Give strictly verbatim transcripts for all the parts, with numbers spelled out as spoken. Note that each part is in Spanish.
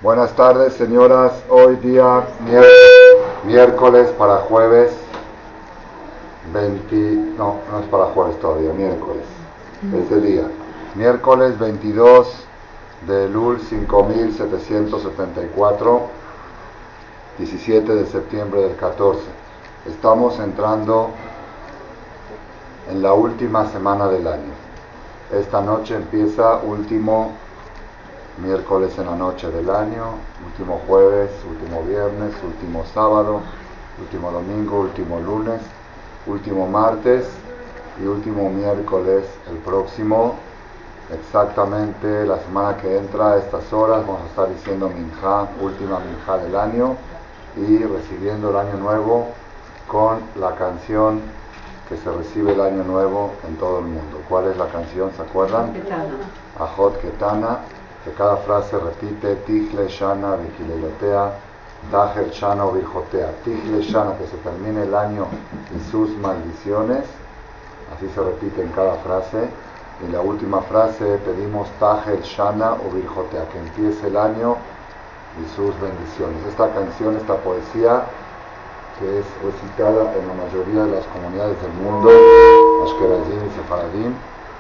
Buenas tardes, señoras. Hoy día miércoles para jueves veinte, no, no es para jueves todavía, miércoles. Este día, miércoles veintidós de Elul cinco mil setecientos setenta y cuatro, diecisiete de septiembre del catorce. Estamos entrando en la última semana del año. Esta noche empieza último miércoles en la noche del año, último jueves, último viernes, último sábado, último domingo, último lunes, último martes y último miércoles el próximo. Exactamente la semana que entra a estas horas vamos a estar diciendo Minjá, última Minjá del año, y recibiendo el año nuevo con la canción que se recibe el año nuevo en todo el mundo. ¿Cuál es la canción? ¿Se acuerdan? Ajot Ketana, que cada frase repite Tichle Shana Vikilelotea, Tajer Shana o Virjotea. Tichle Shana, que se termine el año y sus maldiciones, así se repite en cada frase. Y la última frase pedimos Tajer Shana o Virjotea, que empiece el año y sus bendiciones. Esta canción, esta poesía, que es recitada en la mayoría de las comunidades del mundo, Ashkenazim y Sefaradim.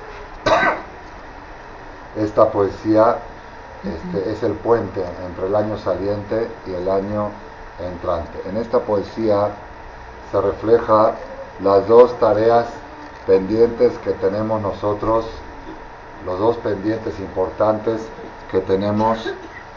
Esta poesía este, es el puente entre el año saliente y el año entrante. En esta poesía se refleja las dos tareas pendientes que tenemos nosotros, los dos pendientes importantes que tenemos,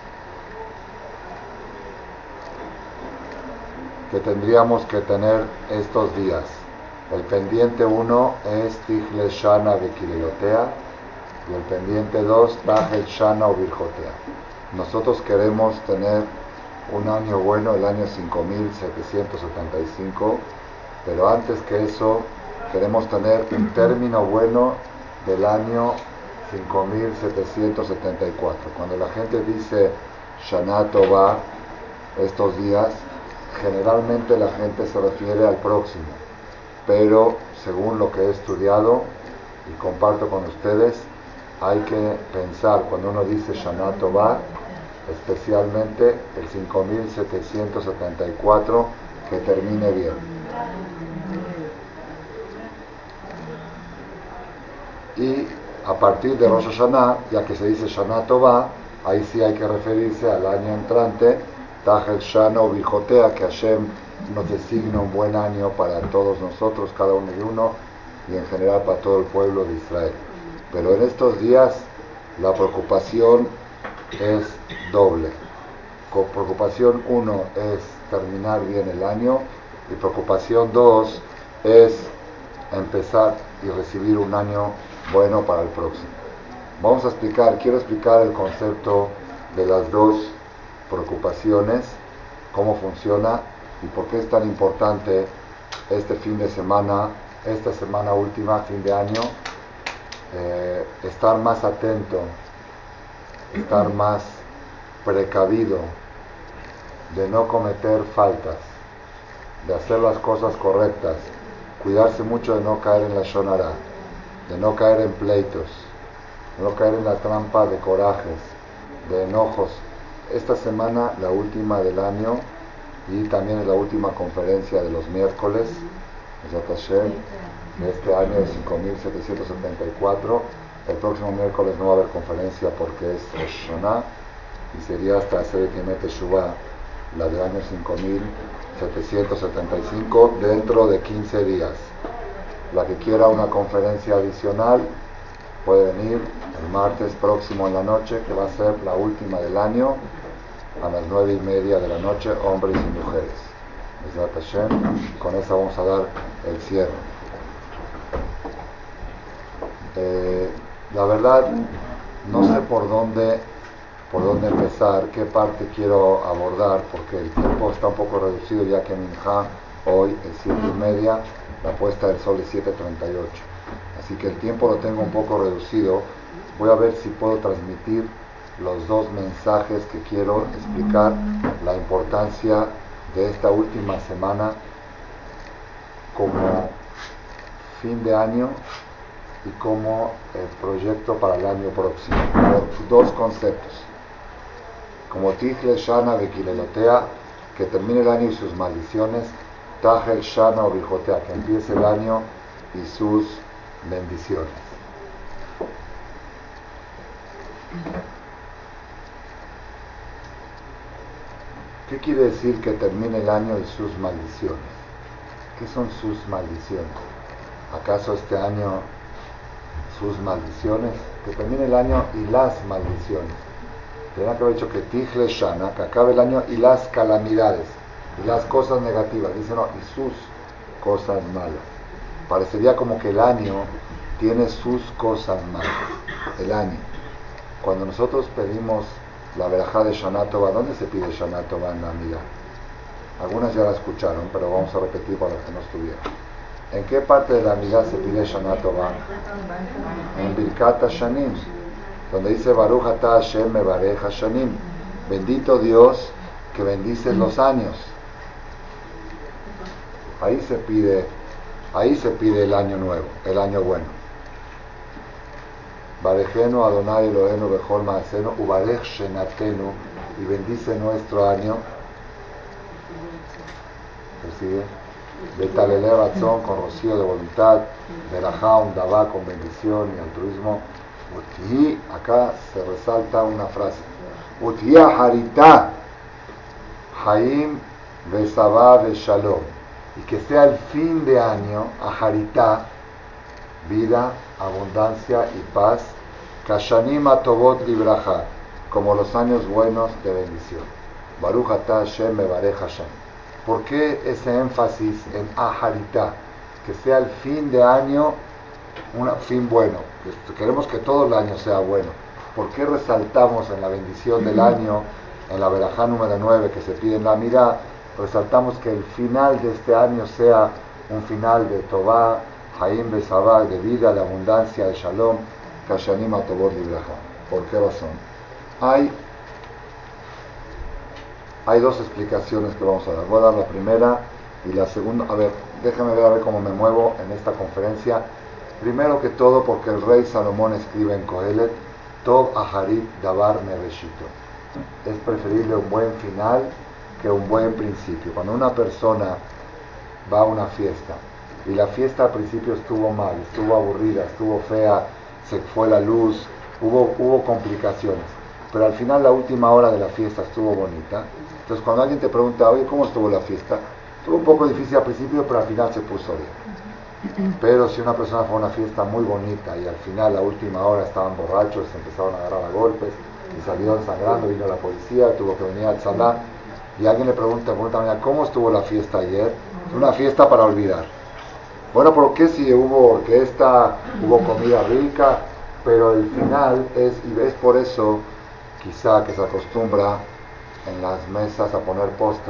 que tendríamos que tener estos días. El pendiente uno es Tichle Shana Vikilelotea y el pendiente dos, Tajet Shana o Virjotea. Nosotros queremos tener un año bueno, el año cinco mil setecientos setenta y cinco, pero antes que eso queremos tener un término bueno del año cinco mil setecientos setenta y cuatro. Cuando la gente dice Shana Tova estos días, generalmente la gente se refiere al próximo, pero según lo que he estudiado y comparto con ustedes, hay que pensar cuando uno dice Shana Tova, especialmente el cinco mil setecientos setenta y cuatro, que termine bien. Y a partir de Rosh Hashanah, ya que se dice Shana Tova, ahí sí hay que referirse al año entrante, Tajet Shana o Virjotea, que Hashem nos designa un buen año para todos nosotros, cada uno y uno, y en general para todo el pueblo de Israel. Pero en estos días la preocupación es doble. Preocupación uno es terminar bien el año, y preocupación dos es empezar y recibir un año bueno para el próximo. Vamos a explicar, quiero explicar el concepto de las dos preocupaciones, cómo funciona y por qué es tan importante este fin de semana, esta semana última, fin de año, eh, estar más atento, estar más precavido de no cometer faltas, de hacer las cosas correctas, cuidarse mucho de no caer en la shonara, de no caer en pleitos, de no caer en la trampa de corajes, de enojos. Esta semana, la última del año, y también es la última conferencia de los miércoles, de este año de cinco mil setecientos setenta y cuatro. El próximo miércoles no va a haber conferencia porque es Rosh Hashanah, y sería hasta hacer Yemet Teshuvah, la del año cinco mil setecientos setenta y cinco, dentro de quince días. La que quiera una conferencia adicional puede venir el martes próximo en la noche, que va a ser la última del año, a las nueve y media de la noche, hombres y mujeres. Con esa vamos a dar el cierre. Eh, la verdad, no sé por dónde, por dónde empezar, qué parte quiero abordar, porque el tiempo está un poco reducido, ya que Minjá hoy es siete y media, la puesta del sol es siete treinta y ocho. Así que el tiempo lo tengo un poco reducido. Voy a ver si puedo transmitir los dos mensajes que quiero explicar, la importancia de esta última semana como fin de año y como el proyecto para el año próximo. Dos conceptos. como Tichle Shana Bequilelotea, que termine el año y sus maldiciones, Tajel Shana o Bijotea, que empiece el año y sus bendiciones. ¿Qué quiere decir que termine el año y sus maldiciones? ¿Qué son sus maldiciones? ¿Acaso este año sus maldiciones? Que termine el año y las maldiciones. Tendría que haber dicho que Tichle Shana, que acabe el año y las calamidades, y las cosas negativas. Dice no, y sus cosas malas. Parecería como que el año tiene sus cosas malas. El año. Cuando nosotros pedimos la verajá de Shana Tova, ¿dónde se pide Shana Tova en la Amida? Algunas ya la escucharon, pero vamos a repetir para los que no estuvieron. ¿En qué parte de la Amida se pide Shana Tova? En Birkat HaShanim, donde dice Baruch Ata Hashem Mevarech HaShanim, bendito Dios que bendice los años. Ahí se pide, ahí se pide el año nuevo, el año bueno. Barejenu Adonai Elohenu Bechol Maasenu Ubarech Shenatenu, y bendice nuestro año. ¿Se sigue? Betalele Ratzon, con rocío de voluntad, Berajá Undabá, con bendición y altruismo. Uti, acá se resalta una frase. Utia Harita Haim Besabá Beshalom, y que sea el fin de año a Harita, vida, abundancia y paz, Kashanim Atobot Libraja, como los años buenos de bendición. Baruch Ata Hashem Mevarech Hashem. ¿Por qué ese énfasis en Aharita? Que sea el fin de año, un fin bueno. Queremos que todo el año sea bueno. ¿Por qué resaltamos en la bendición del año, en la verajá número nueve que se pide en la Mirá, resaltamos que el final de este año sea un final de Tová, Haim Besabá, de vida, de abundancia, de Shalom, Kashanim Atobot Libraja? ¿Por qué razón? Hay Hay dos explicaciones que vamos a dar. Voy a dar la primera y la segunda. A ver, déjame ver a ver cómo me muevo en esta conferencia. Primero que todo, porque el rey Salomón escribe en Kohelet, Tov Aharit Davar Mereshito. Es preferible un buen final que un buen principio. Cuando una persona va a una fiesta y la fiesta al principio estuvo mal, estuvo aburrida, estuvo fea, se fue la luz, hubo, hubo complicaciones, pero al final la última hora de la fiesta estuvo bonita. Entonces cuando alguien te pregunta, oye, ¿cómo estuvo la fiesta? Estuvo un poco difícil al principio, pero al final se puso bien. Pero si una persona fue a una fiesta muy bonita y al final, la última hora, estaban borrachos, se empezaron a agarrar a golpes y salieron sangrando, vino la policía, tuvo que venir al salá, y alguien le pregunta, pregunta, ¿cómo estuvo la fiesta ayer? Es una fiesta para olvidar. Bueno, ¿por qué si hubo orquesta, hubo comida rica? Pero el final es, y es por eso quizá que se acostumbra en las mesas a poner postre.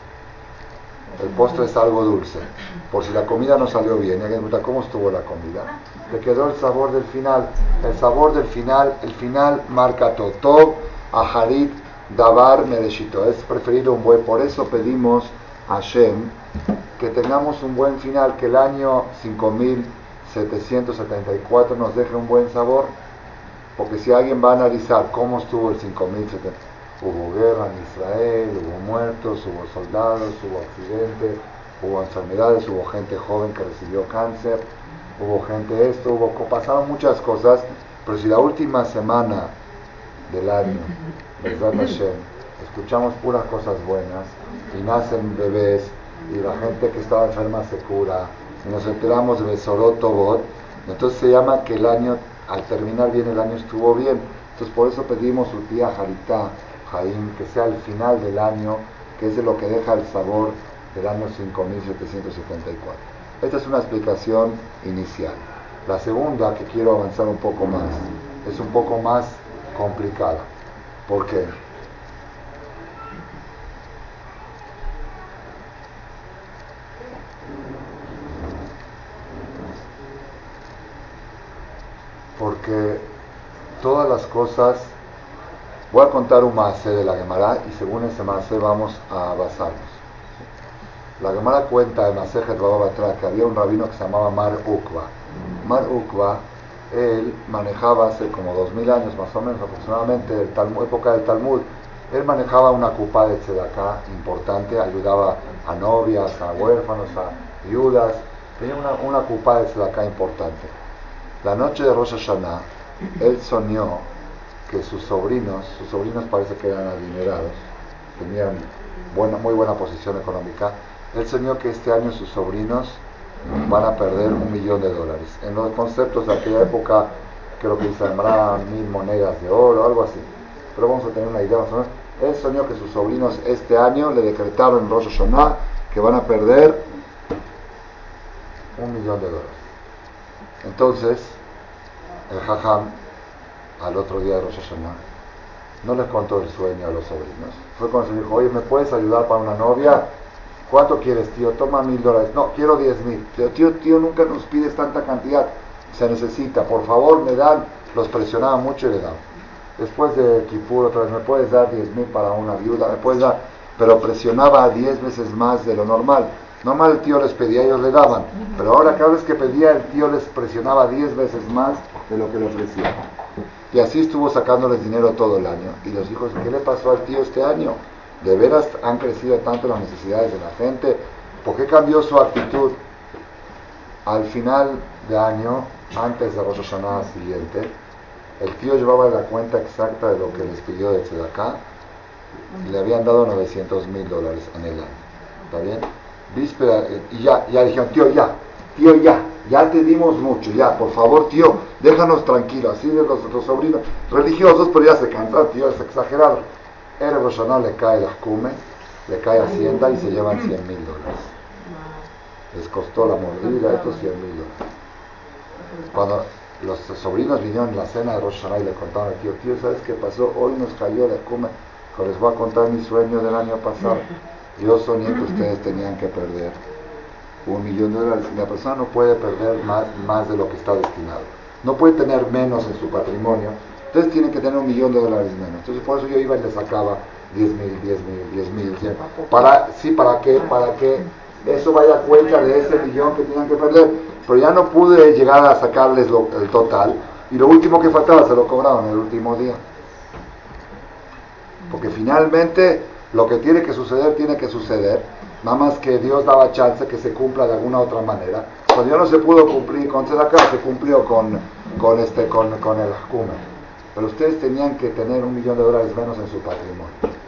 El postre es algo dulce, por si la comida no salió bien. Y alguien pregunta, ¿cómo estuvo la comida? Le quedó el sabor del final. El sabor del final, el final marca todo. Tov, Aharit, Davar, Mereshito. Es preferido un buen. Por eso pedimos a Hashem que tengamos un buen final, que el año cinco mil setecientos setenta y cuatro nos deje un buen sabor. Porque si alguien va a analizar cómo estuvo el cinco mil setenta, hubo guerra en Israel, hubo muertos, hubo soldados, hubo accidentes, hubo enfermedades, hubo gente joven que recibió cáncer, hubo gente esto, hubo, pasaron muchas cosas, pero si la última semana del año, Bezrat Hashem, escuchamos puras cosas buenas, y nacen bebés, y la gente que estaba enferma se cura, y nos enteramos de Besorot Tovot, entonces se llama que el año, al terminar bien el año, estuvo bien. Entonces por eso pedimos Utía Haritá Jaim, que sea el final del año, que es de lo que deja el sabor del año cinco mil setecientos setenta y cuatro. Esta es una explicación inicial. La segunda, que quiero avanzar un poco más, es un poco más complicada. ¿Por qué? Porque todas las cosas, voy a contar un maasé de la Gemara y según ese maasé vamos a basarnos. La Gemara cuenta en Masejet Baba Batra que había un rabino que se llamaba Mar Ukva. Mar Ukva, él manejaba hace como dos mil años más o menos aproximadamente, el Talmud, época del Talmud, Él manejaba una cupa de tzedakah importante, ayudaba a novias, a huérfanos, a viudas. Tenía una, una cupa de tzedakah importante. La noche de Rosh Hashanah, él soñó que sus sobrinos, sus sobrinos parece que eran adinerados, tenían buena, muy buena posición económica. Él soñó que este año sus sobrinos van a perder un millón de dólares. En los conceptos de aquella época, creo que sembraban mil monedas de oro, algo así. Pero vamos a tener una idea más o menos. Él soñó que sus sobrinos este año le decretaron en Rosh Hashanah que van a perder un millón de dólares. Entonces, el Jajam, al otro día de Rosh Hashanah, no les contó el sueño a los sobrinos. Fue cuando se dijo, oye, ¿me puedes ayudar para una novia? ¿Cuánto quieres, tío? Toma mil dólares. No, quiero diez mil. Tío, tío, tío, nunca nos pides tanta cantidad. Se necesita. Por favor, me dan. Los presionaba mucho y le daban. Después de Kippur, otra vez, ¿me puedes dar diez mil para una viuda? ¿Me puedes dar? Pero presionaba diez veces más de lo normal. Normal el tío les pedía, ellos le daban. Pero ahora cada vez que pedía, el tío les presionaba diez veces más de lo que le ofrecía. Y así estuvo sacándoles dinero todo el año. Y los hijos, ¿qué le pasó al tío este año? ¿De veras han crecido tanto las necesidades de la gente? ¿Por qué cambió su actitud? Al final de año, antes de Rosh Hashanah siguiente, el tío llevaba la cuenta exacta de lo que les pidió de tzedakah y le habían dado novecientos mil dólares en el año. ¿Está bien? Víspera, y ya, ya dijeron, tío, ya, tío, ya, ya te dimos mucho, ya, por favor, tío, déjanos tranquilos. Así de los, los sobrinos religiosos, pero ya se cansan, tío, es exagerado. Erev Rosh Hashanah le cae el Ajkume, le cae Hacienda y se llevan cien mil dólares. Les costó la mordida estos cien mil dólares. Cuando los sobrinos vinieron en la cena de Rosh Hashanah y le contaron al tío, tío, ¿sabes qué pasó? Hoy nos cayó el Ajkume. Les voy a contar mi sueño del año pasado. Yo soñé que ustedes tenían que perder un millón de dólares. Y la persona no puede perder más, más de lo que está destinado. No puede tener menos en su patrimonio. Entonces tienen que tener un millón de dólares menos. Entonces por eso yo iba y le sacaba diez mil, diez mil, diez mil, cien. Para, sí, ¿para qué? Para que eso vaya a cuenta de ese millón que tenían que perder. Pero ya no pude llegar a sacarles lo, el total. Y lo último que faltaba se lo cobraron el último día. Porque finalmente lo que tiene que suceder, tiene que suceder. Nada más que Dios daba chance que se cumpla de alguna otra manera. Cuando ya no se pudo cumplir con tzedakah, se cumplió con, con, este, con, con el Ajkume. Pero ustedes tenían que tener un millón de dólares menos en su patrimonio.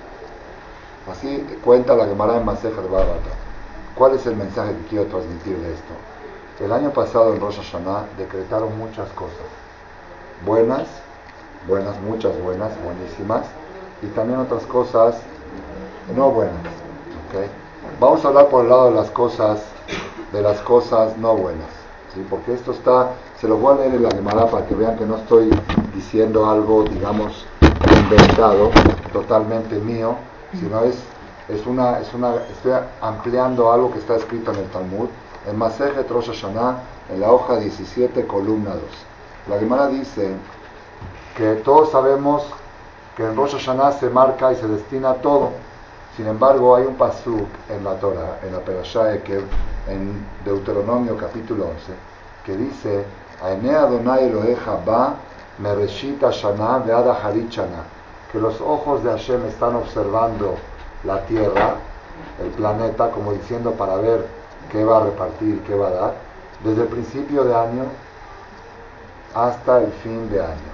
Así cuenta la Gemara en Masechet Bava Batra. ¿Cuál es el mensaje que quiero transmitir de esto? El año pasado en Rosh Hashanah decretaron muchas cosas. Buenas, buenas, muchas buenas, buenísimas. Y también otras cosas no buenas. ¿Okay? Vamos a hablar por el lado de las cosas, de las cosas no buenas. ¿Sí? Porque esto está, se lo voy a leer en la Gemara para que vean que no estoy diciendo algo, digamos, inventado, totalmente mío, sino es, es una, es una, estoy ampliando algo que está escrito en el Talmud, en Masechet Rosh Hashanah, en la hoja diecisiete, columna dos. La Gemara dice que todos sabemos que en Rosh Hashanah se marca y se destina todo. Sin embargo, hay un pasuk en la Torah, en la Perashá Ekev, en Deuteronomio capítulo once, que dice: Aine Adonai Eloheja ba mereshit Hashanah ve'ad aharit Shana, que los ojos de Hashem están observando la tierra, el planeta, como diciendo para ver qué va a repartir, qué va a dar, desde el principio de año hasta el fin de año.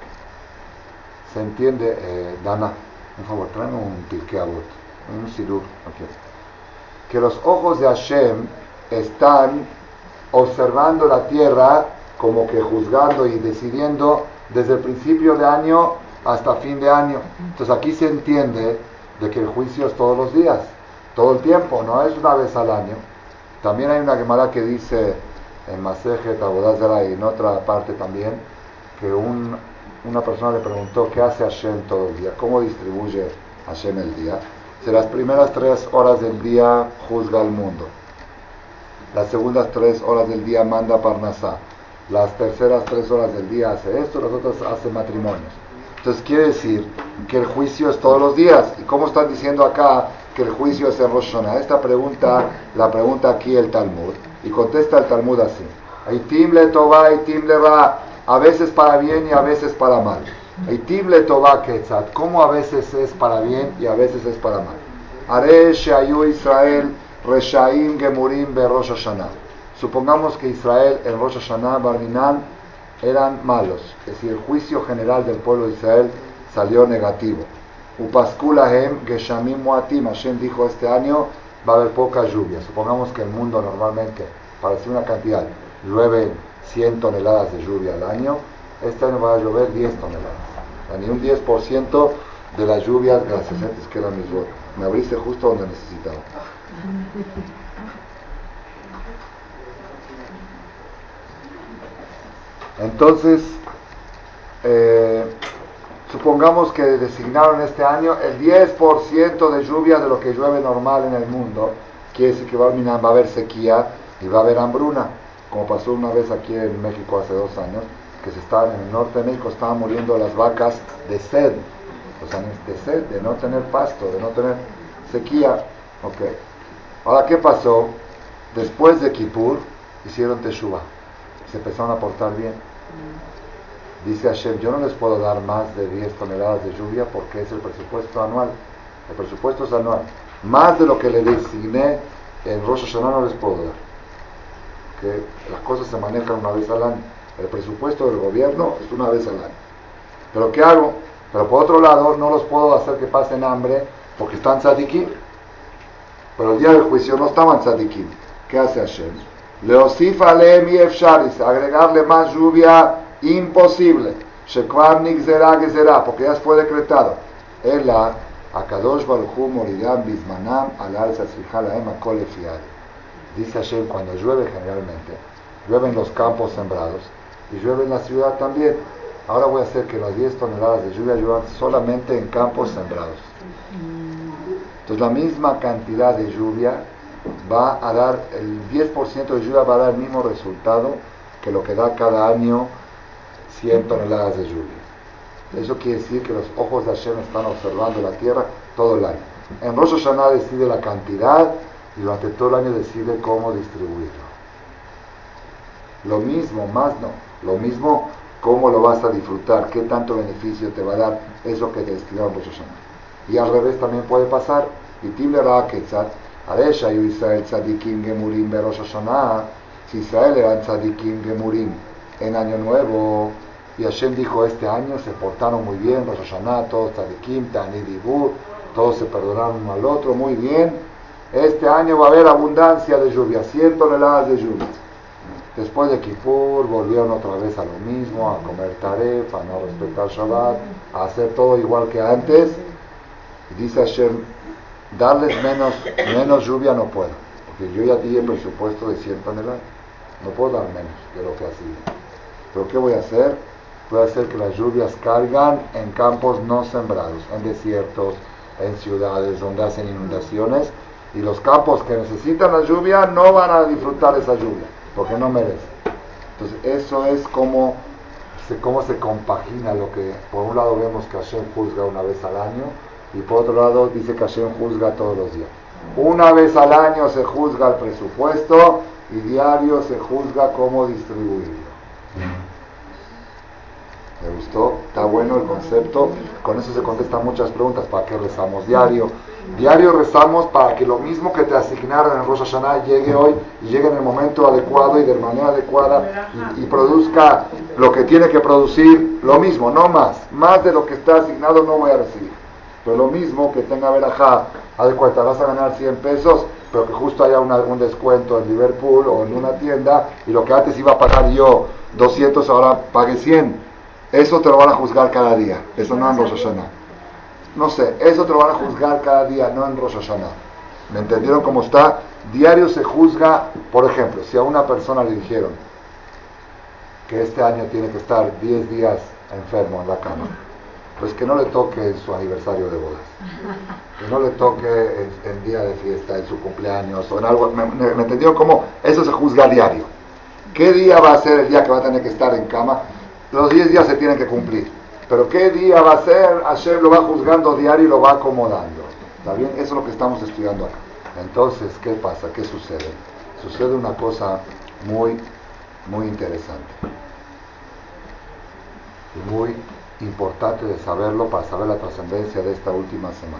¿Se entiende? Eh, Dana, por favor, tráeme un Pirkei Avot, un Sidur. Okay. Que los ojos de Hashem están observando la tierra, como que juzgando y decidiendo desde el principio de año hasta fin de año. Entonces aquí se entiende de que el juicio es todos los días, todo el tiempo, no es una vez al año. También hay una Gemara que dice en Masejet Avodah Zarah y en otra parte también, que un, una persona le preguntó qué hace Hashem todo el día, cómo distribuye Hashem el día. Si las primeras tres horas del día juzga al mundo, las segundas tres horas del día manda Parnasá, las terceras tres horas del día hace esto, las otras hace matrimonios. Entonces quiere decir que el juicio es todos los días. ¿Y cómo están diciendo acá que el juicio es en Rosh Hashanah? Esta pregunta la pregunta aquí el Talmud, y contesta el Talmud así: Eitim le tová, eitim le ra, a veces para bien y a veces para mal. Eitim le tová ketzat, cómo a veces es para bien y a veces es para mal. Are sheayu Israel reshaim gemurim be Rosh Hashanah. Supongamos que Israel en Rosh Hashanah Barminan eran malos, es decir, el juicio general del pueblo de Israel salió negativo. Upaskulahem geshamim muatim, Hashem dijo este año va a haber poca lluvia. Supongamos que el mundo normalmente, para decir una cantidad, llueve cien toneladas de lluvia al año, este año va a llover diez toneladas. Ni un diez por ciento de las lluvias, gracias, antes que era mi voz. Me abriste justo donde necesitaba. Entonces, eh, supongamos que designaron este año el diez por ciento de lluvia de lo que llueve normal en el mundo. Quiere decir que va a, va a haber sequía y va a haber hambruna, como pasó una vez aquí en México hace dos años, que se estaban en el norte de México, estaban muriendo las vacas de sed, o sea, de sed, de no tener pasto, de no tener sequía. Okay. Ahora, ¿qué pasó? Después de Kippur hicieron Teshuvah, se empezaron a portar bien. Dice Hashem, yo no les puedo dar más de diez toneladas de lluvia porque es el presupuesto anual. El presupuesto es anual. Más de lo que le designé en Rosh Hashanah no les puedo dar. Que las cosas se manejan una vez al año. El presupuesto del gobierno es una vez al año. ¿Pero qué hago? Pero por otro lado, no los puedo hacer que pasen hambre porque están tzadikim. Pero el día del juicio no estaban tzadikim. ¿Qué hace Hashem? Leosif aleem y efsharis, agregarle más lluvia imposible. Shekvar nigzera gezerá, porque ya fue decretado. Ela, akadosh baruch hu moridam bismanam al alza tzvijalaem akol efiad. Dice Hashem, cuando llueve generalmente, llueve en los campos sembrados y llueve en la ciudad también. Ahora voy a hacer que las diez toneladas de lluvia lluevan solamente en campos sembrados. Entonces la misma cantidad de lluvia va a dar, el diez por ciento de lluvia va a dar el mismo resultado que lo que da cada año cien toneladas de lluvia. Eso quiere decir que los ojos de Hashem están observando la tierra todo el año. En Rosh Hashanah decide la cantidad y durante todo el año decide cómo distribuirlo. Lo mismo, más no, lo mismo cómo lo vas a disfrutar, qué tanto beneficio te va a dar eso que te destinó en Rosh Hashanah. Y al revés también puede pasar. Y Timlerá Ketzat, Aresha y Israel Tzadikim Gemurim be Rosh Hashanah. Si Israel eran Tzadikim Gemurim en Año Nuevo, y Hashem dijo este año se portaron muy bien, Rosh Hashanah, todos Tzadikim, Tani Dibur, todos se perdonaron uno al otro, muy bien. Este año va a haber abundancia de lluvia, cien toneladas de lluvia. Después de Kippur volvieron otra vez a lo mismo, a comer taref, a no respetar Shabbat, a hacer todo igual que antes. Y dice Hashem, darles menos, menos lluvia no puedo, porque yo ya di el presupuesto de cien toneladas, no puedo dar menos de lo que hacía. Pero ¿qué voy a hacer? Voy a hacer que las lluvias caigan en campos no sembrados, en desiertos, en ciudades donde hacen inundaciones, y los campos que necesitan la lluvia no van a disfrutar esa lluvia, porque no merecen. Entonces eso es como se, cómo se compagina lo que, por un lado vemos que Hashem juzga una vez al año, y por otro lado dice que Hashem juzga todos los días. Una vez al año se juzga el presupuesto, y diario se juzga cómo distribuirlo. ¿Me gustó? Está bueno el concepto. Con eso se contestan muchas preguntas. ¿Para qué rezamos diario? Diario rezamos para que lo mismo que te asignaron en Rosh Hashanah llegue hoy y llegue en el momento adecuado y de manera adecuada y, y produzca lo que tiene que producir, lo mismo, no más. Más de lo que está asignado no voy a recibir. Pero lo mismo que tenga verajá, adecuada, vas a ganar cien pesos, pero que justo haya una, un descuento en Liverpool o en una tienda y lo que antes iba a pagar yo doscientos ahora pague cien. Eso te lo van a juzgar cada día. Eso no en Rosh Hashanah. No sé, eso te lo van a juzgar cada día, no en Rosh Hashanah. ¿Me entendieron cómo está? Diario se juzga, por ejemplo, si a una persona le dijeron que este año tiene que estar diez días enfermo en la cama, pues que no le toque en su aniversario de bodas, que no le toque en, en día de fiesta, en su cumpleaños o en algo. ¿Me, me, me entendieron cómo? Eso se juzga a diario. ¿Qué día va a ser el día que va a tener que estar en cama? Los diez días se tienen que cumplir. Pero ¿qué día va a ser? Hashem lo va juzgando diario y lo va acomodando. ¿Está bien? Eso es lo que estamos estudiando acá. Entonces, ¿qué pasa? ¿Qué sucede? Sucede una cosa muy, muy interesante. Y muy importante de saberlo para saber la trascendencia de esta última semana.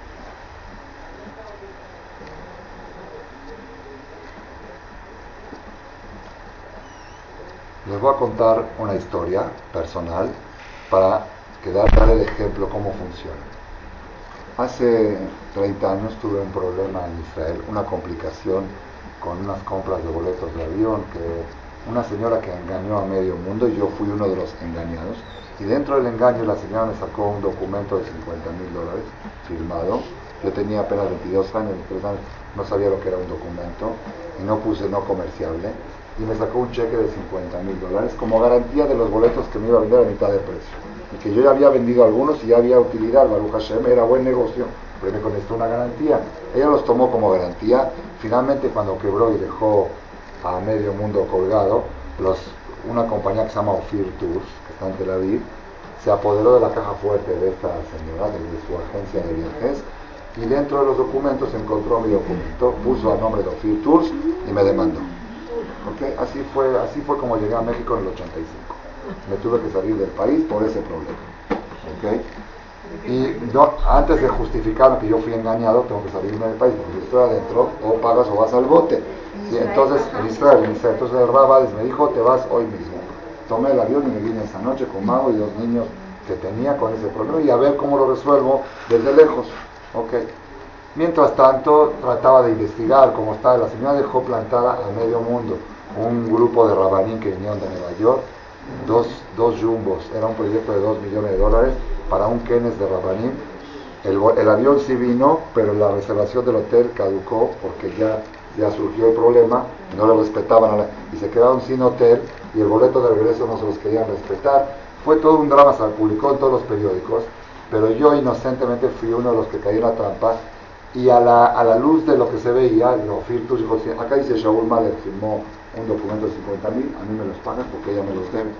Les voy a contar una historia personal para que dar el ejemplo cómo funciona. Hace treinta años tuve un problema en Israel, una complicación con unas compras de boletos de avión, que una señora que engañó a medio mundo y yo fui uno de los engañados. Y dentro del engaño la señora me sacó un documento de cincuenta mil dólares firmado. Yo tenía apenas veintidós años, veintitrés años, no sabía lo que era un documento y no puse no comerciable. Y me sacó un cheque de cincuenta mil dólares como garantía de los boletos que me iba a vender a mitad de precio. Y que yo ya había vendido algunos y ya había utilidad, Baruch Hashem, era buen negocio, pero me contestó una garantía. Ella los tomó como garantía. Finalmente, cuando quebró y dejó a medio mundo colgado, los, una compañía que se llama Ofir Tours, que está en Tel Aviv, se apoderó de la caja fuerte de esta señora, de, de su agencia de viajes, y dentro de los documentos encontró mi documento, puso a nombre de Ofir Tours y me demandó. ¿Okay? Así fue, así fue como llegué a México en el ochenta y cinco. Me tuve que salir del país por ese problema. ¿Okay? Y no, antes de justificar que yo fui engañado, tengo que salirme del país, porque si estoy adentro, o pagas o vas al bote. ¿Sí? Entonces, en Israel, en Israel, entonces el Rabades me dijo, te vas hoy mismo. Tomé el avión y me vine esa noche con Mago y dos niños que tenía con ese problema y a ver cómo lo resuelvo desde lejos. ¿Okay? Mientras tanto, trataba de investigar cómo estaba. La señora dejó plantada a medio mundo un grupo de rabanín que vinieron de Nueva York, dos, dos jumbos, era un proyecto de dos millones de dólares para un kenes de rabanín. El, el avión sí vino, pero la reservación del hotel caducó porque ya, ya surgió el problema, no lo respetaban a la, y se quedaron sin hotel y el boleto de regreso no se los querían respetar. Fue todo un drama, se publicó en todos los periódicos, pero yo inocentemente fui uno de los que cayó en la trampa. Y a la, a la luz de lo que se veía, lo Firtus dijo, acá dice Shaul Malek firmó un documento de cincuenta mil, a mí me los pagan porque ella me los debe.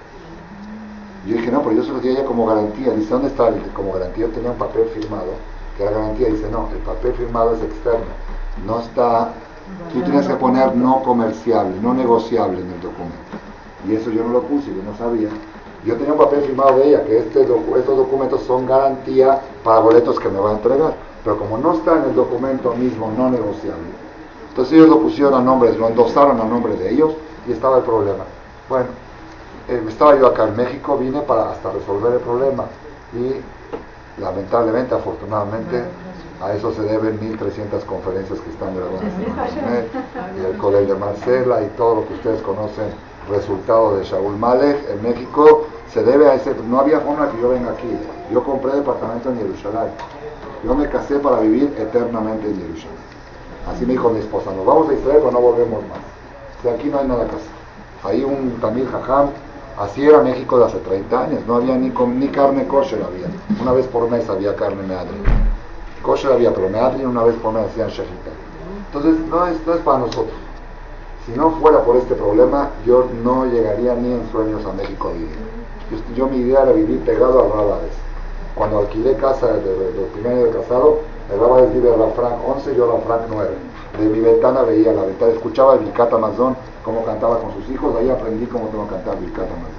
Y yo dije, no, pero yo se los di a ella como garantía. Dice, ¿dónde está el, como garantía? Yo tenía un papel firmado, que era garantía. Dice, no, el papel firmado es externo, no está, tú tienes que poner no comerciable, no negociable en el documento. Y eso yo no lo puse, yo no sabía. Yo tenía un papel firmado de ella, que este, estos documentos son garantía para boletos que me va a entregar. Pero como no está en el documento mismo no negociable, entonces ellos lo pusieron a nombre, lo endosaron a nombre de ellos y estaba el problema. Bueno, eh, estaba yo acá en México, vine para hasta resolver el problema y lamentablemente, afortunadamente, a eso se deben mil trescientas conferencias que están grabadas en internet y el colegio de Marcela y todo lo que ustedes conocen, resultado de Shaul Malek en México, se debe a ese, no había forma que yo venga aquí. Yo compré departamento en Jerusalén. Yo me casé para vivir eternamente en Jerusalén. Así me dijo mi esposa, nos vamos a Israel pero no volvemos más. O sea, aquí no hay nada que hacer. Hay un Tamil Jajam, así era México de hace treinta años, no había ni, ni carne kosher había. Una vez por mes había carne meadrin. Kosher había, pero meadrin una vez por mes hacían shejita. Entonces, no es, no es para nosotros. Si no fuera por este problema, yo no llegaría ni en sueños a México a vivir. Yo, yo mi idea era vivir pegado al Rabades. Cuando alquilé casa de, de, de los primeros de casado, el Rabades vive a la Frank once, yo a la Frank nueve. De mi ventana veía la ventana, escuchaba el Birkat Hamazon, cómo cantaba con sus hijos, ahí aprendí cómo tengo que cantar Birkat Hamazon.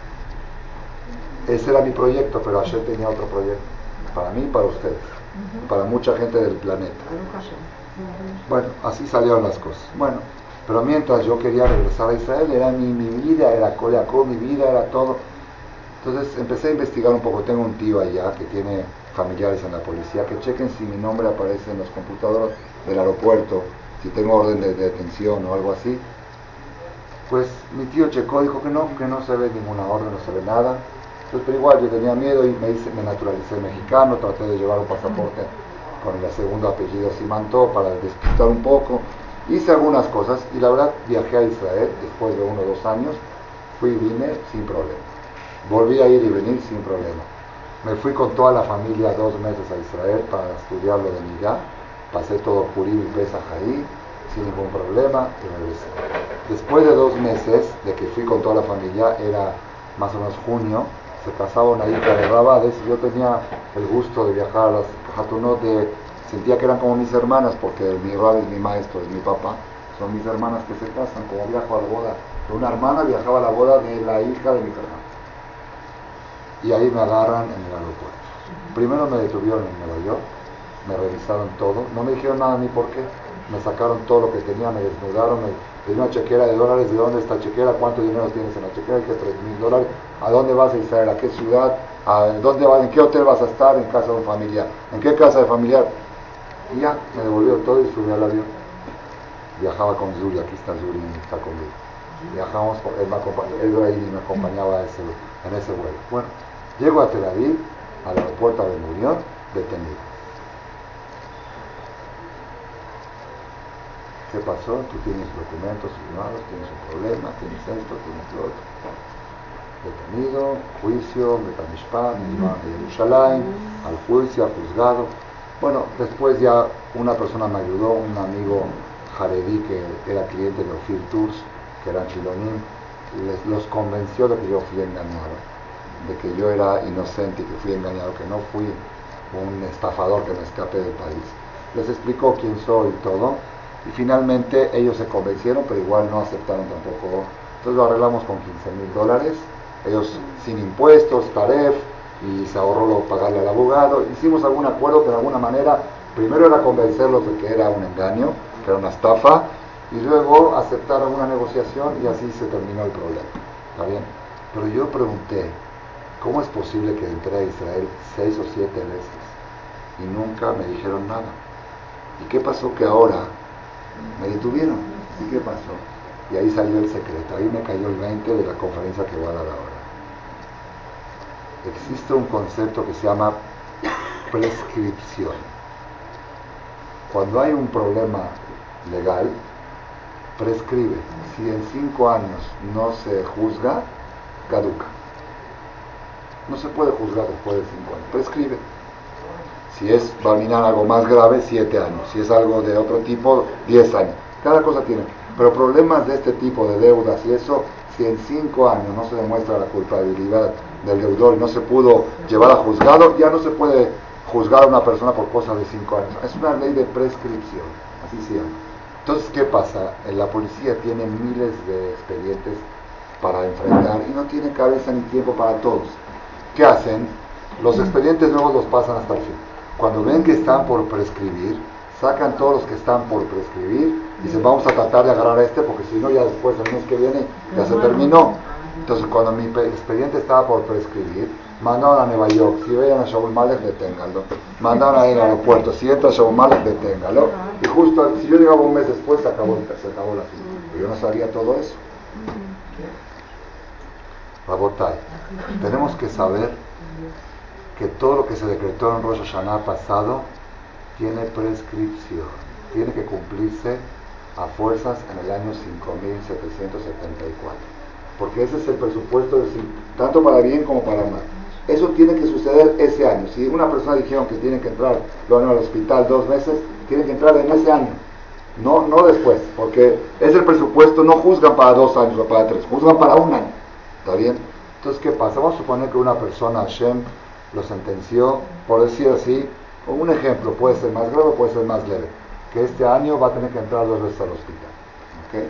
Ese era mi proyecto, pero Hashem tenía otro proyecto, para mí y para ustedes, uh-huh. Para mucha gente del planeta. Bueno, así salieron las cosas. Bueno, pero mientras yo quería regresar a Israel, era mi, mi vida, era Koleakó, mi vida, era todo. Entonces empecé a investigar un poco. Tengo un tío allá que tiene familiares en la policía, que chequen si mi nombre aparece en los computadores del aeropuerto, si tengo orden de, de detención o algo así. Pues mi tío checó, dijo que no, que no se ve ninguna orden, no se ve nada. Entonces, pero igual yo tenía miedo y me, hice, me naturalicé mexicano, traté de llevar un pasaporte con el segundo apellido Simantó para despistar un poco. Hice algunas cosas y la verdad viajé a Israel después de uno o dos años, fui y vine sin problema. Volví a ir y venir sin problema. Me fui con toda la familia dos meses a Israel para estudiar lo de Nidá. Pasé todo Purim y Pesaj ahí, sin ningún problema, y regresé. Después de dos meses de que fui con toda la familia, era más o menos junio, se casaba una hija de Rabades y yo tenía el gusto de viajar a las Hatunot de... Sentía que eran como mis hermanas, porque mi Rab es mi maestro, es mi papá. Son mis hermanas que se casan, como viajo a la boda de una hermana, viajaba a la boda de la hija de mi hermana. y ahí me agarran en el aeropuerto. Primero me detuvieron en Nueva York, me revisaron todo, no me dijeron nada ni por qué, me sacaron todo lo que tenía, me desnudaron, me pedí una chequera de dólares, ¿de dónde está chequera? ¿Cuánto dinero tienes en la chequera? Que tres mil dólares, ¿a dónde vas a Israel? ¿A qué ciudad? ¿A dónde vas? ¿En qué hotel vas a estar? En casa de un familiar. ¿En qué casa de familiar? Y ya, me devolvieron todo y subí al avión. Viajaba con Zuri, aquí está Zuri, está conmigo. Viajamos, él me acompañaba, él ahí me acompañaba ese, en ese vuelo. Bueno, llego a Tel Aviv, al aeropuerto de Ben Gurión, detenido. ¿Qué pasó? Tú tienes documentos firmados, tienes un problema, tienes esto, tienes lo otro. Detenido, juicio, Betamishpat, me llevaron a Jerusalén, al juicio, al juzgado. Bueno, después ya una persona me ayudó, un amigo jaredí que era cliente de Ofir Tours, que eran Chilonim, les, los convenció de que yo fui engañado, de que yo era inocente y que fui engañado, que no fui un estafador, que me escapé del país. Les explicó quién soy y todo, y finalmente ellos se convencieron, pero igual no aceptaron tampoco. Entonces lo arreglamos con quince mil dólares, ellos sin impuestos, taref, y se ahorró lo, pagarle al abogado. Hicimos algún acuerdo que de alguna manera, primero era convencerlos de que era un engaño, que era una estafa, y luego aceptar alguna negociación, y así se terminó el problema. ¿Está bien? Pero yo pregunté, ¿cómo es posible que entré a Israel seis o siete veces y nunca me dijeron nada? ¿Y qué pasó que ahora me detuvieron? ¿Y qué pasó? Y ahí salió el secreto, ahí me cayó el veinte de la conferencia que voy a dar ahora. Existe un concepto que se llama prescripción. Cuando hay un problema legal, prescribe. Si en cinco años no se juzga, caduca. No se puede juzgar después de cinco años, prescribe. Si es, va a mirar algo más grave, siete años. Si es algo de otro tipo, diez años. Cada cosa tiene. Pero problemas de este tipo, de deudas y eso, si en cinco años no se demuestra la culpabilidad del deudor y no se pudo llevar a juzgado, ya no se puede juzgar a una persona por cosas de cinco años. Es una ley de prescripción, así se llama. Entonces, ¿qué pasa? La policía tiene miles de expedientes para enfrentar y no tiene cabeza ni tiempo para todos. ¿Qué hacen? Los expedientes luego los pasan hasta el fin. Cuando ven que están por prescribir, sacan todos los que están por prescribir y dicen, vamos a tratar de agarrar a este porque si no ya después el mes que viene ya se terminó. Entonces cuando mi expediente estaba por prescribir, mandaron a Nueva York, si vayan a Shaul Malek, deténganlo. Mandaron a ir al aeropuerto, si entra a Shaul Malek, deténganlo. Y justo, si yo llegaba un mes después, se acabó, se acabó la cita. Pero yo no sabía todo eso. Rabotai, tenemos que saber que todo lo que se decretó en Rosh Hashanah pasado tiene prescripción, tiene que cumplirse a fuerzas en el año cinco mil setecientos setenta y cuatro, porque ese es el presupuesto de, tanto para bien como para mal. Eso tiene que suceder ese año. Si una persona dijeron que tiene que entrar, lo van al hospital dos meses, tiene que entrar en ese año, no, no después, porque es el presupuesto, no juzgan para dos años o para tres, juzgan para un año. ¿Está bien? Entonces, ¿qué pasa? Vamos a suponer que una persona, Hashem, lo sentenció, por decir así, como un ejemplo, puede ser más grave o puede ser más leve, que este año va a tener que entrar dos veces al hospital. ¿Okay?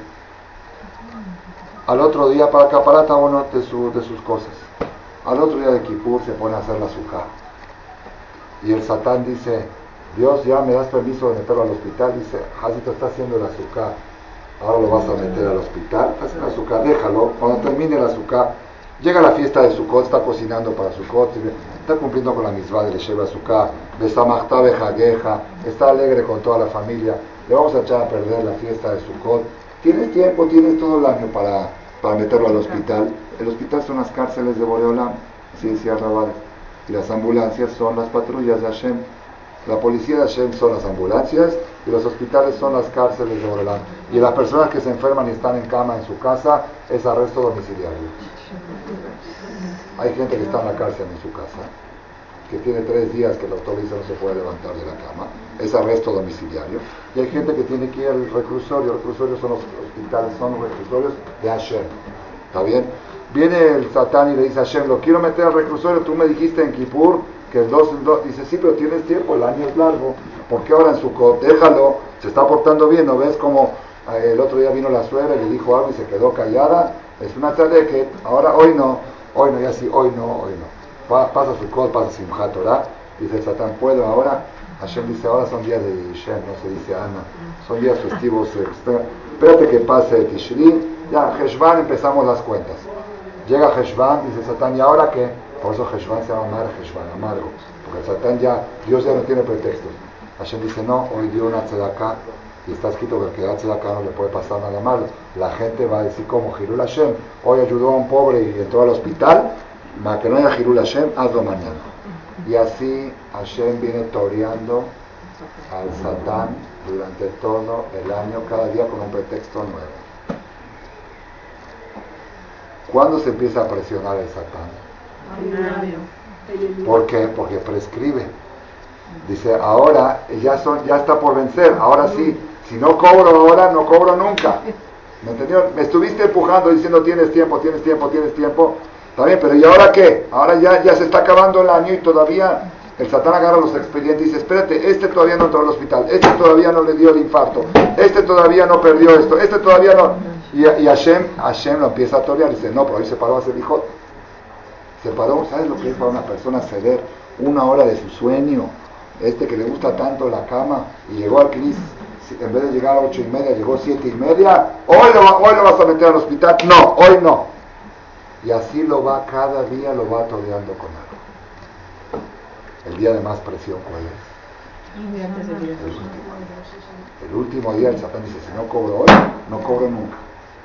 Al otro día, para acaparar uno de, su, de sus cosas. Al otro día de Kippur se pone a hacer la azúcar. Y el Satán dice, Dios, ya me das permiso de meterlo al hospital. Dice, Hazito está haciendo el azúcar, ahora lo vas a meter al hospital. Está haciendo el azúcar, déjalo. Cuando termine el azúcar, llega la fiesta de Sukkot, está cocinando para Sukkot, está cumpliendo con la misvá de Lesheva Azúcar, Besamachta Bejageja, está alegre con toda la familia. Le vamos a echar a perder la fiesta de Sukkot. Tienes tiempo, tienes todo el año para, para meterlo al hospital. El hospital son las cárceles de Boreolam, así decía Rabal. Y las ambulancias son las patrullas de Hashem. La policía de Hashem son las ambulancias y los hospitales son las cárceles de Boreolam. Y las personas que se enferman y están en cama en su casa es arresto domiciliario. Hay gente que está en la cárcel en su casa, que tiene tres días que el doctor dice no se puede levantar de la cama, es arresto domiciliario. Y hay gente que tiene que ir al reclusorio. Los reclusorios son los hospitales, son los reclusorios de Hashem. ¿Está bien? Viene el Satán y le dice a Hashem, lo quiero meter al reclusorio, tú me dijiste en Kippur que el dos, el dos, dice, sí, pero tienes tiempo, el año es largo, ¿por qué ahora en Sukkot? Déjalo, se está portando bien, ¿no ves cómo eh, el otro día vino la suegra y le dijo algo y se quedó callada? Es una tarea que ahora, hoy no, hoy no, y así, hoy no, hoy no. Pa, pasa Sukkot, pasa Simchat Torah, dice el Satán, ¿puedo ahora? Hashem dice, ahora son días de Yishem, no se dice Ana, son días festivos, espérate que pase Tishri, ya, Heshvan, empezamos las cuentas. Llega Heshvan, dice Satán, ¿y ahora qué? Por eso Heshvan se llama Mar Heshvan, amargo, porque el Satán ya, Dios ya no tiene pretextos. Hashem dice, no, hoy dio una tzedakah, y está escrito que el que da tzedakah no le puede pasar nada malo. La gente va a decir como Hirul Hashem, hoy ayudó a un pobre y entró al hospital, para que no haya Hirul Hashem, hazlo mañana. Y así Hashem viene toreando al Satán durante todo el año, cada día con un pretexto nuevo. ¿Cuándo se empieza a presionar el Satán? ¿Por qué? Porque prescribe. Dice, ahora ya, son, ya está por vencer, ahora sí, si no cobro ahora, no cobro nunca. ¿Me entendió? Me estuviste empujando diciendo, tienes tiempo, tienes tiempo, tienes tiempo. Está bien, pero ¿y ahora qué? Ahora ya, ya se está acabando el año y todavía el Satán agarra los expedientes y dice, espérate, este todavía no entró al hospital, este todavía no le dio el infarto, este todavía no perdió esto, este todavía no... Y, y Hashem, Hashem lo empieza a torear y dice, no, pero ahí se paró a hacer hijo. Se paró, ¿sabes lo que es para una persona ceder una hora de su sueño? Este que le gusta tanto la cama y llegó al Cris, en vez de llegar a ocho y media, llegó siete y media, hoy lo, hoy lo vas a meter al hospital, no, hoy no. Y así lo va, cada día lo va toreando con algo. El día de más presión, ¿cuál es? El último. El último día el Satán dice, si no cobro hoy, no cobro nunca.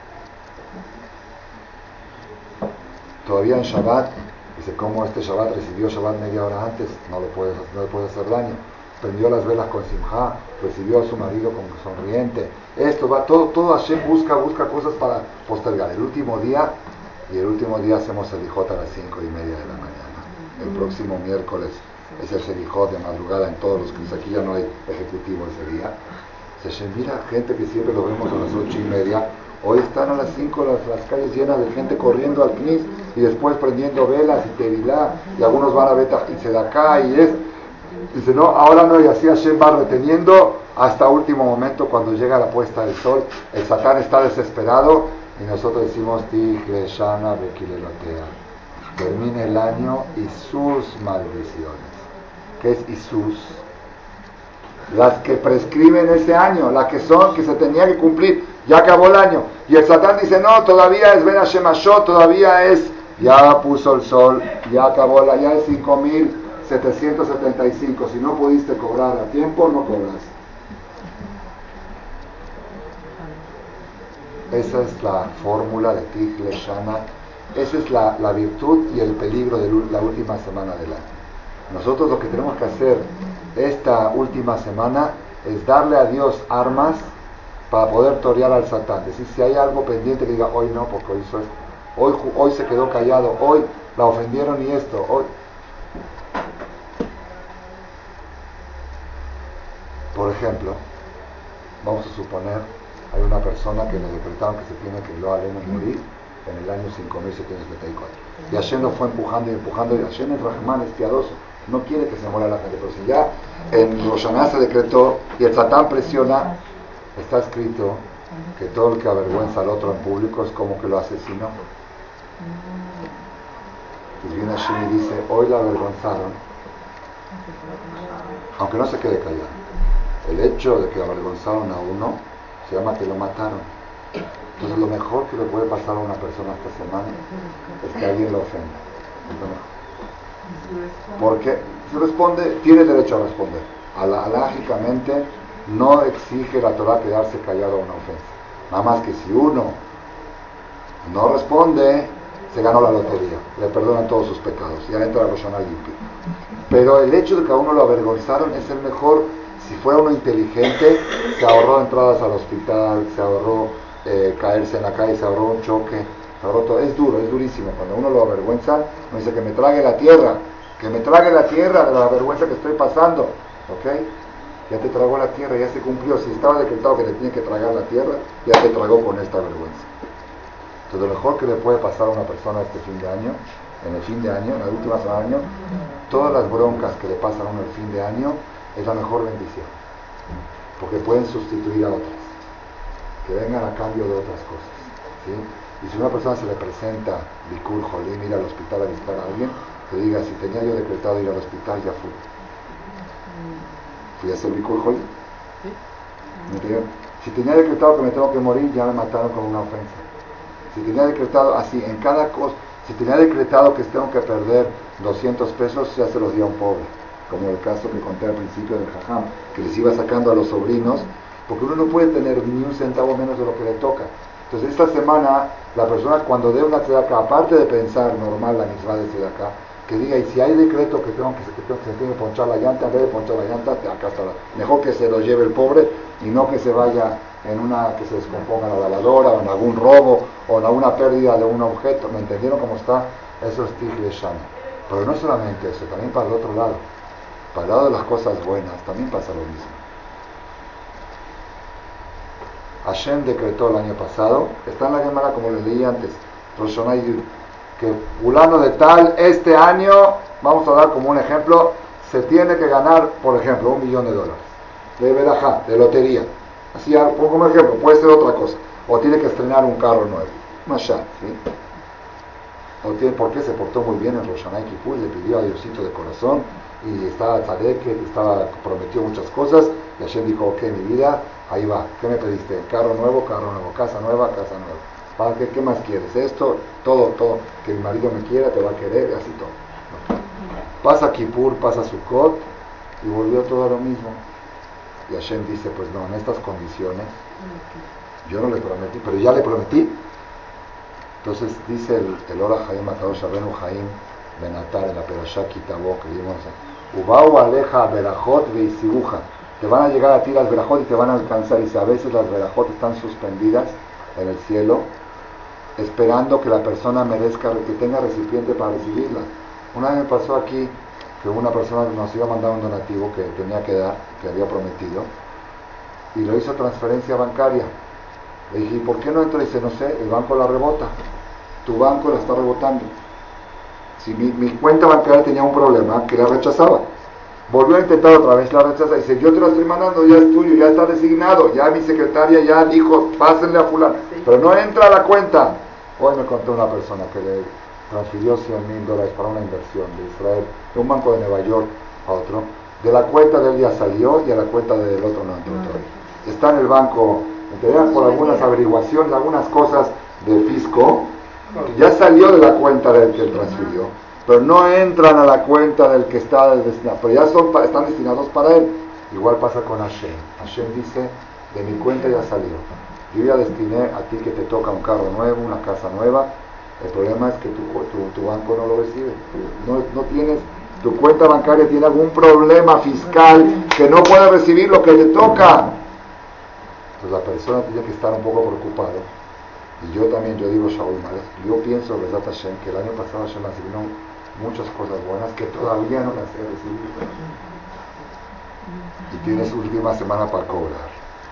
Todavía en Shabbat, dice, como este Shabbat recibió Shabbat media hora antes, no le puede, no le puede hacer daño. Prendió las velas con Simha, recibió a su marido con sonriente. Esto va, todo, todo Hashem busca, busca cosas para postergar. El último día, y el último día hacemos el Ijot a las cinco y media de la mañana. El próximo miércoles es el Selijot de madrugada en todos los que aquí ya no hay ejecutivo ese día. Se mira gente que siempre lo vemos a las ocho y media. Hoy están a las cinco las, las calles llenas de gente corriendo al Knis y después prendiendo velas y tevilá, y algunos van a Beta y Sedaká y es. Dice, no, ahora no, y así Hashem va reteniendo hasta último momento cuando llega la puesta del sol. El Satán está desesperado y nosotros decimos, Tigre, Shana, Bekilelotea. Termine el año y sus maldiciones. ¿Qué es Isus? Las que prescriben ese año, las que son, que se tenía que cumplir, ya acabó el año. Y el Satán dice, no, todavía es Ben Hashem Ashot, todavía es, ya puso el sol, ya acabó, la, ya es cinco mil setecientos setenta y cinco, si no pudiste cobrar a tiempo, no cobras. Esa es la fórmula de Tigre Shana, esa es la, la virtud y el peligro de la última semana del año. Nosotros lo que tenemos que hacer esta última semana es darle a Dios armas para poder torear al Satán. Decir, si hay algo pendiente que diga, hoy no, porque hoy hizo esto, hoy, hoy se quedó callado, hoy la ofendieron y esto, hoy. Por ejemplo, vamos a suponer, hay una persona que le decretaron que se tiene que lo aleno morir en el año cinco mil setecientos setenta y cuatro. Y Hashem lo fue empujando y empujando, y Hashem es Rahman, es piadoso, no quiere que se muera la gente, pero si ya en Rosh Hashanah se decretó y el Satán presiona, está escrito que todo el que avergüenza al otro en público es como que lo asesinó. Y viene Hashem y dice, hoy la avergonzaron, aunque no se quede callado. El hecho de que avergonzaron a uno se llama que lo mataron. Entonces lo mejor que le puede pasar a una persona esta semana es que alguien lo ofenda. Porque si responde, tiene derecho a responder. Alágicamente no exige la Torah quedarse callado a una ofensa. Nada más que si uno no responde, se ganó la lotería, le perdonan todos sus pecados, ya entra a Rosh Hashanah limpio. Pero el hecho de que a uno lo avergonzaron es el mejor. Si fuera uno inteligente, se ahorró entradas al hospital, se ahorró eh, caerse en la calle, se ahorró un choque, se ahorró todo. Es duro, es durísimo. Cuando uno lo avergüenza, uno dice que me trague la tierra, que me trague la tierra de la vergüenza que estoy pasando. ¿Ok? Ya te tragó la tierra, ya se cumplió. Si estaba decretado que te tiene que tragar la tierra, ya te tragó con esta vergüenza. Entonces lo mejor que le puede pasar a una persona este fin de año, en el fin de año, en la última semana del año, todas las broncas que le pasan a uno el fin de año, es la mejor bendición, porque pueden sustituir a otras, que vengan a cambio de otras cosas, ¿sí? Y si a una persona se le presenta Bikur Jolim, ir al hospital a visitar a alguien, que diga, si tenía yo decretado ir al hospital, ya fui. Fui a hacer mi curjo. Si tenía decretado que me tengo que morir, ya me mataron con una ofensa. Si tenía decretado así, en cada cosa, si tenía decretado que tengo que perder doscientos pesos, ya se los di a un pobre. Como el caso que conté al principio del jajam, que les iba sacando a los sobrinos, porque uno no puede tener ni un centavo menos de lo que le toca. Entonces esta semana, la persona cuando dé una tzedakah, aparte de pensar normal la misma de tzedakah, que diga, y si hay decreto que tengo que, que, tengo, que se tiene que ponchar la llanta, en vez de ponchar la llanta, acá está la, mejor que se lo lleve el pobre, y no que se vaya en una, que se descomponga la lavadora, o en algún robo, o en alguna pérdida de un objeto. ¿Me entendieron cómo está? Eso es Tigre Sham. Pero no solamente eso, también para el otro lado. Para el lado de las cosas buenas, también pasa lo mismo. Hashem decretó el año pasado, está en la Gemara como les leí antes, Rosh Hashanah y Yud, que fulano de tal, este año, vamos a dar como un ejemplo, se tiene que ganar, por ejemplo, un millón de dólares, de verajá, de lotería. Así, pongo como ejemplo, puede ser otra cosa. O tiene que estrenar un carro nuevo, Mashal, ¿sí? O tiene, porque se portó muy bien en Rosh Hashanah y Kippur, le pidió a Diosito de corazón, y estaba tzadek, estaba, prometió muchas cosas, y Hashem dijo, ok, mi vida, ahí va, ¿qué me pediste? Carro nuevo, carro nuevo, casa nueva, casa nueva. ¿Para qué, qué más quieres? Esto, todo, todo, que mi marido me quiera, te va a querer, así todo. Pasa Kippur, pasa Sukkot, y volvió todo a lo mismo. Y Hashem dice, pues no, en estas condiciones, yo no le prometí, pero ya le prometí. Entonces dice el, el Ora Haim Akadosh Rabbeinu Haim Benatar en la Perashá Kitabó, que vimos, Ubau aleja berajot veisibuja, te van a llegar a ti las berajot y te van a alcanzar, y si a veces las berajot están suspendidas en el cielo, esperando que la persona merezca, que tenga recipiente para recibirlas. Una vez me pasó aquí que una persona nos iba a mandar un donativo que tenía que dar, que había prometido, y lo hizo transferencia bancaria. Le dije, ¿y por qué no entra? Y dice, no sé, el banco la rebota. Tu banco la está rebotando. Si mi, mi cuenta bancaria tenía un problema, que la rechazaba. Volvió a intentar otra vez, la rechaza. Y dice, yo te lo estoy mandando, ya es tuyo, ya está designado. Ya mi secretaria ya dijo, pásenle a fulano. Sí. Pero no entra a la cuenta. Hoy me contó una persona que le transfirió cien mil dólares para una inversión de Israel, de un banco de Nueva York a otro. De la cuenta de él ya salió y a la cuenta del otro no entró todavía. Está en el banco, ¿entendés? Por algunas averiguaciones, algunas cosas de fisco, ya salió de la cuenta del que él transfirió, pero no entran a la cuenta del que está destinado, pero ya son, están destinados para él. Igual pasa con Hashem. Hashem dice, de mi cuenta ya salió. Yo ya destiné a ti que te toca un carro nuevo, una casa nueva. El problema es que tu, tu, tu banco no lo recibe. No, no tienes, tu cuenta bancaria tiene algún problema fiscal que no puede recibir lo que le toca. Entonces la persona tiene que estar un poco preocupado. Y yo también, yo digo, Shaul Malek, yo pienso, Besat Hashem, que el año pasado Hashem asignó muchas cosas buenas que todavía no las he recibido. Y tiene su última semana para cobrar.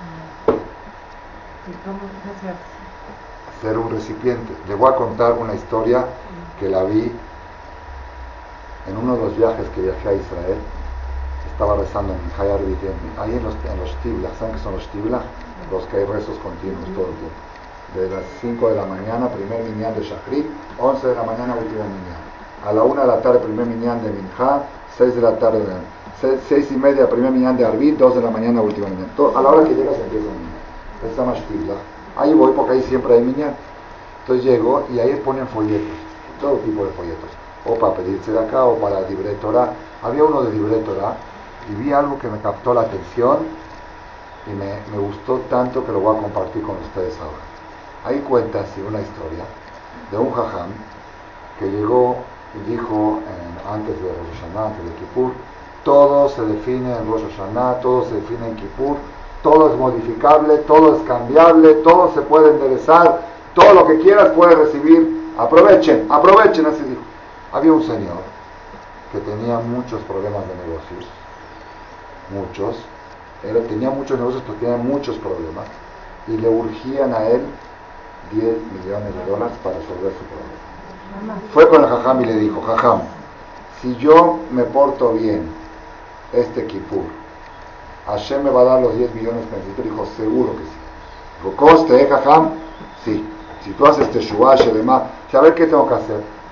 ¿Y cómo hacer? Ser un recipiente. Le voy a contar una historia que la vi en uno de los viajes que viajé a Israel. Estaba rezando en Minjay Arbit, ahí en los, en los Tiblach. ¿Saben qué son los Tiblach? Los que hay rezos continuos todo el tiempo. De las cinco de la mañana, primer minyan de Shachrit, once de la mañana, último minyan. A la una de la tarde, primer minyan de Minjá, seis de la tarde, seis y media, primer minyan de Arbit, dos de la mañana, último minyan. A la hora que llegas empieza el minyan. Es llama Tiblach. Ahí voy porque ahí siempre hay minyan. Entonces llego y ahí ponen folletos, todo tipo de folletos, o para pedirse de acá o para Divrei Torah. Había uno de Divrei Torah y vi algo que me captó la atención y me, me gustó tanto que lo voy a compartir con ustedes ahora. Ahí cuenta así una historia de un jajam que llegó y dijo en, antes de Rosh Hashanah, antes de Kippur, todo se define en Rosh Hashanah, todo se define en Kippur, todo es modificable, todo es cambiable, todo se puede enderezar, todo lo que quieras puedes recibir, aprovechen, aprovechen, así dijo. Había un señor que tenía muchos problemas de negocios, muchos, él tenía muchos negocios, pero tenía muchos problemas, y le urgían a él diez millones de dólares para resolver su problema. Fue con el jajam y le dijo, jajam, si yo me porto bien este Kippur, Hashem me va a dar los diez millones que necesito. Dijo, seguro que sí. Dijo, coste, ¿eh, jajam? Sí. Si tú haces Teshuvah, Shedemá, a ver qué tengo que hacer.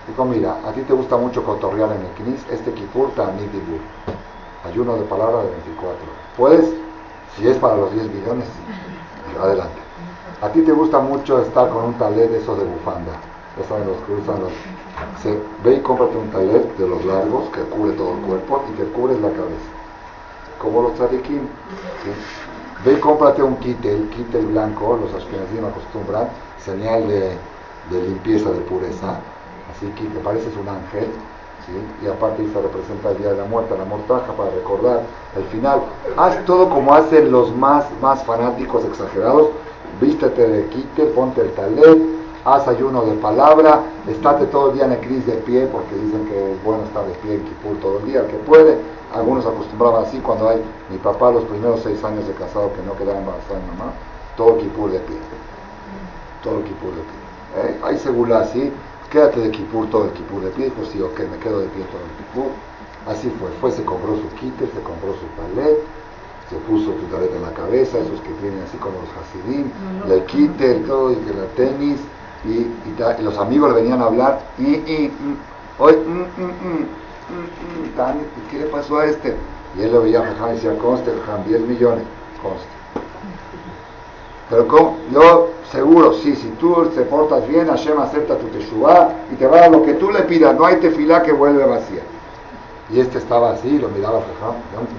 Dijo, mira, a ti te gusta mucho cotorrear en el Knis, este Kippur Ta'anit Dibur, ayuno de palabra de veinticuatro. ¿Puedes? Si es para los diez millones, sí. Adelante. A ti te gusta mucho estar con un talet de esos de bufanda, ya saben los que usan los... Se, ve y cómprate un talet de los largos que cubre todo el cuerpo y te cubres la cabeza, como los tzadikim, ¿sí? Ve y cómprate un kittel, kittel blanco, los ashkenazim acostumbran, señal de, de limpieza, de pureza, así que te pareces un ángel, ¿sí? Y aparte se representa el día de la muerte, la mortaja, para recordar el final. Haz todo como hacen los más, más fanáticos exagerados, vístete de kittel, ponte el talet, haz ayuno de palabra, estate todo el día en el Knis de pie, porque dicen que es bueno estar de pie en Kippur todo el día, el que puede. Algunos acostumbraban así cuando hay, mi papá los primeros seis años de casado que no quedaba embarazada mi mamá, todo el Kippur de pie, todo el Kippur de pie. ¿Eh? Hay segula así, quédate de Kippur todo el Kippur de pie, pues sí, ok, me quedo de pie todo el Kippur. Así fue, fue, se compró su kittel, se compró su talet, se puso su talet en la cabeza, esos que tienen así como los hasidim, no, no. El kittel, todo, y que la tenis, y, y, y los amigos le venían a hablar, y, y, y hoy, mm, mm, mm, mm, mm, ¿qué le pasó a este? Y él lo veía a Jajam y decía, conste, Jajam, diez millones, conste. Pero ¿cómo? Yo seguro, sí, si tú te portas bien, Hashem acepta tu teshuvá y te va a dar lo que tú le pidas, no hay tefilá que vuelve vacía. Y este estaba así, lo miraba a Jajam,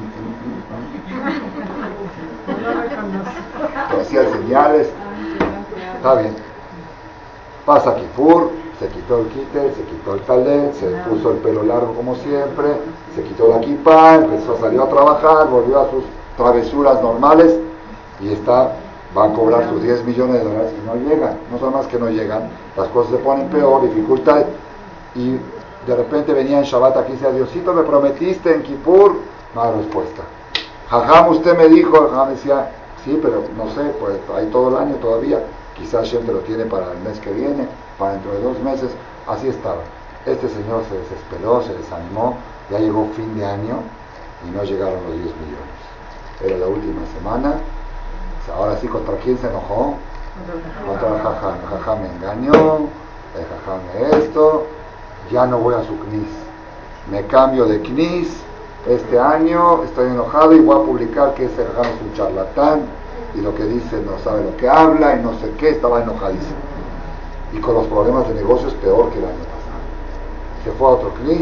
lo hacía señales, está bien. Pasa Kippur, se quitó el kittel, se quitó el talet, se puso el pelo largo como siempre, se quitó la kippá, empezó, salió a trabajar, volvió a sus travesuras normales y está, va a cobrar sus diez millones de dólares y no llegan. No son más que no llegan, las cosas se ponen peor, dificultad, y de repente venía en Shabbat aquí y decía, Diosito, me prometiste en Kippur, no hay respuesta. Jajam, usted me dijo, Jajam decía, sí, pero no sé, pues hay todo el año todavía. Quizás Hashem te lo tiene para el mes que viene, para dentro de dos meses. Así estaba. Este señor se desesperó, se desanimó, ya llegó fin de año y no llegaron los diez millones. Era la última semana. Ahora sí, ¿contra quién se enojó? Contra el Jajam. El Jajam me engañó, el Jajam me esto, ya no voy a su Knis. Me cambio de Knis este año, estoy enojado y voy a publicar que ese Jajam es un charlatán. Y lo que dice no sabe lo que habla y no sé qué, estaba enojadísimo. Y con los problemas de negocios peor que el año pasado. Se fue a otro Knis,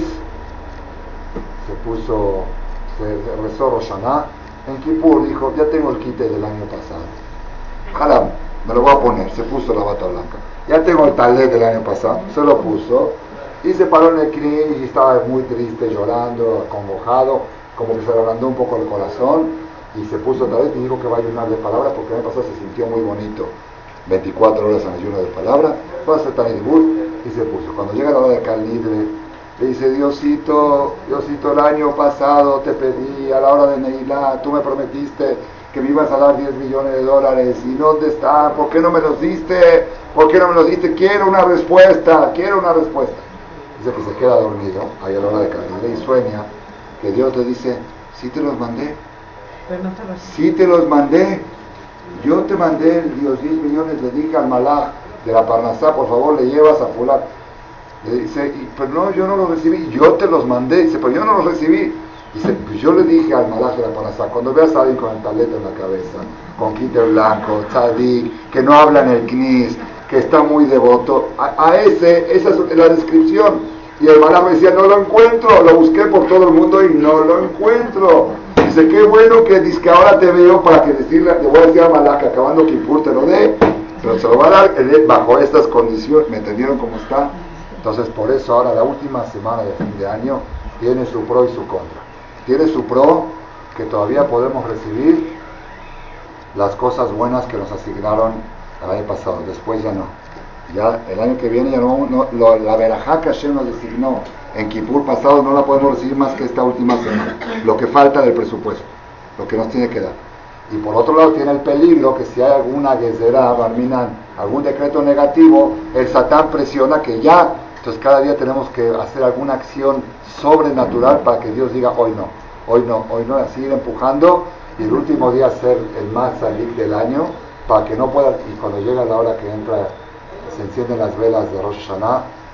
se puso, se rezó Rosh Hashanah, en Kippur dijo, ya tengo el kittel del año pasado. Haram, me lo voy a poner, se puso la bata blanca. Ya tengo el talet del año pasado, se lo puso, y se paró en el Knis y estaba muy triste, llorando, acongojado, como que se le ablandó un poco el corazón. Y se puso otra vez y dijo que va a ayunar de palabra porque el año pasado se sintió muy bonito. veinticuatro horas en ayuno de palabra, fue a hacer Ta'anit Dibur y se puso. Cuando llega la hora de Cal Libre, le dice, Diosito, Diosito, el año pasado te pedí a la hora de Neilá, tú me prometiste que me ibas a dar diez millones de dólares, ¿y dónde está? ¿Por qué no me los diste? ¿Por qué no me los diste? Quiero una respuesta, quiero una respuesta. Dice que se queda dormido ahí a la hora de Cal Libre y sueña que Dios le dice, sí te los mandé. Sí te los mandé, yo te mandé los diez millones, le dije al malaj de la Parnasá, por favor le llevas a fulano. Le dice, pero no, yo no los recibí, yo te los mandé. Dice, pero yo no los recibí. Dice, pues yo le dije al malaj de la Parnasá, cuando veas a alguien con el talento en la cabeza, con kittel blanco, tzadik, que no habla en el Knis, que está muy devoto, a, a ese, esa es la descripción. Y el malaj me decía, no lo encuentro, lo busqué por todo el mundo y no lo encuentro. Dice, qué bueno que dice que ahora te veo para que decirle, te voy a decir a Malak que acabando Kippur te lo dé, pero se lo va a dar bajo estas condiciones. ¿Me entendieron cómo está? Entonces, por eso ahora la última semana de fin de año tiene su pro y su contra. Tiene su pro, que todavía podemos recibir las cosas buenas que nos asignaron el año pasado, después ya no. Ya el año que viene ya no, no lo, la verajá que Hashem nos designó en Kippur pasado no la podemos recibir más que esta última semana, lo que falta del presupuesto, lo que nos tiene que dar. Y por otro lado tiene el peligro que si hay alguna gezerá, barminan, algún decreto negativo, el Satán presiona que ya, entonces cada día tenemos que hacer alguna acción sobrenatural para que Dios diga hoy no, hoy no, hoy no, así ir empujando y el último día ser el más salik del año para que no pueda, y cuando llega la hora que entra, se encienden las velas de Rosh Hashanah,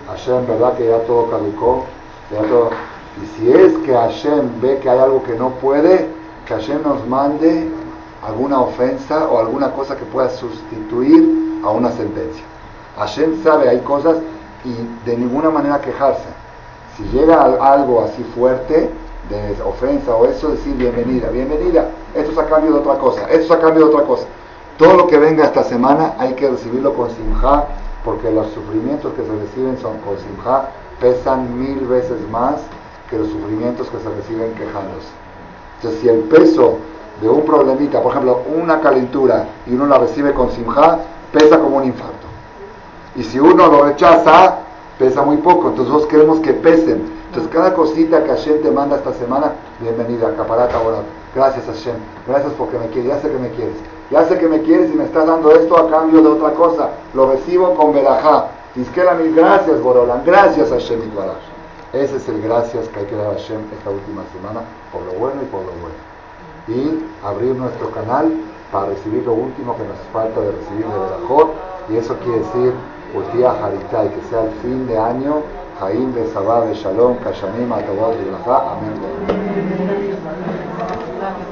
Hashem, ¿verdad que ya todo caducó? Ya todo... Y si es que Hashem ve que hay algo que no puede, que Hashem nos mande alguna ofensa o alguna cosa que pueda sustituir a una sentencia. Hashem sabe, hay cosas y de ninguna manera quejarse. Si llega algo así fuerte, de ofensa o eso, decir bienvenida, bienvenida, esto es a cambio de otra cosa, esto es a cambio de otra cosa. Todo lo que venga esta semana hay que recibirlo con simjá, porque los sufrimientos que se reciben son con simjá, pesan mil veces más que los sufrimientos que se reciben quejándose. Entonces, si el peso de un problemita, por ejemplo, una calentura, y uno la recibe con simjá, pesa como un infarto. Y si uno lo rechaza, pesa muy poco. Entonces nosotros queremos que pesen. Entonces cada cosita que Hashem te manda esta semana, bienvenida, caparata ahora. Gracias Hashem, gracias porque me quieres, ya sé que me quieres. Ya sé que me quieres y me estás dando esto a cambio de otra cosa. Lo recibo con verajá. Disquela mil gracias, Borolan, gracias Hashem y Baraj. Ese es el gracias que hay que dar a Hashem esta última semana, por lo bueno y por lo bueno. Y abrir nuestro canal para recibir lo último que nos falta de recibir de Berajot. Y eso quiere decir Utía Haritá, y que sea el fin de año, Jaim Besabá Beshalom, Kashanim, Atavot y Berajá. Amén.